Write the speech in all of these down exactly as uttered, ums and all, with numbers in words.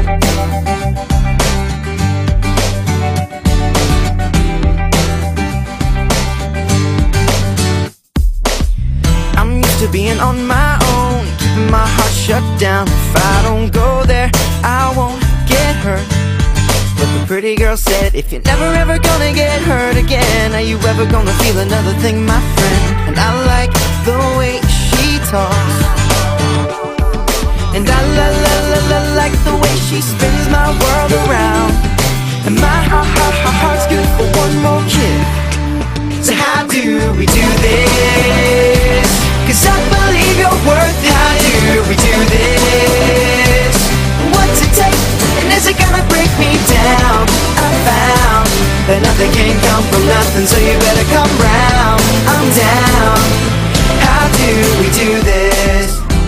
Being on my own, keeping my heart shut down. If I don't go there, I won't get hurt. But the pretty girl said, if you're never ever gonna get hurt again, are you ever gonna feel another thing, my friend? And I like the way she talks, and I la la la la like the way she spins my world around. And my heart, heart, heart, heart's good for one more kick. So how do we do this? 'Cause I believe your worth. How do we do this? What's it take? And is it gonna break me down? I found that nothing can come from nothing, so you better come round. I'm down. How do we do this?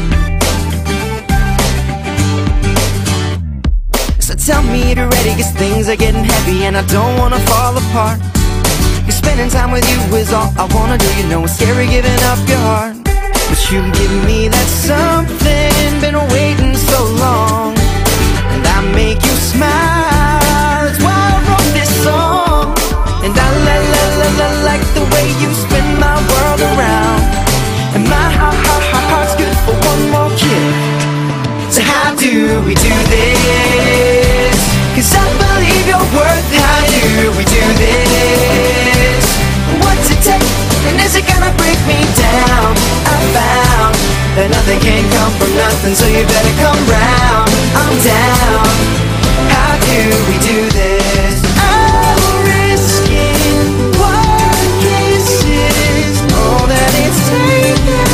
So tell me you're ready, 'cause things are getting heavy and I don't wanna fall apart. 'Cause spending time with you is all I wanna do. You know it's scary giving up your heart, but you give me that something, been waiting so long. And I make you smile, that's why I wrote this song. And I la la la la like the way you spin my world around. And my heart, heart, heart, heart's good for one more kick. So how do we do this? 'Cause I believe your worth. How do we do this? What's it take? And is it gonna break me down? I found that nothing can come from nothing, so you better come round. I'm down. How do we do this? I'm risking one kiss is all that it's taken.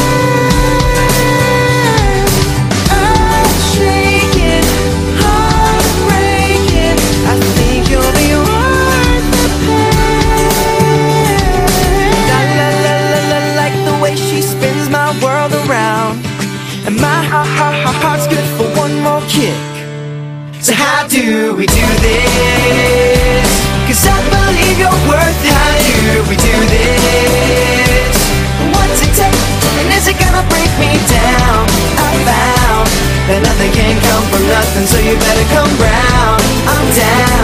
I'm shaking, heartbreaking. I think you'll be worth the pain. La la la la la like the way she spins my world around. And my heart, heart, heart, heart's good for one more kick. So how do we do this? 'Cause I believe your worth. How do we do this? What's it take? And is it gonna break me down? I found that nothing can come from nothing, so you better come round. I'm down.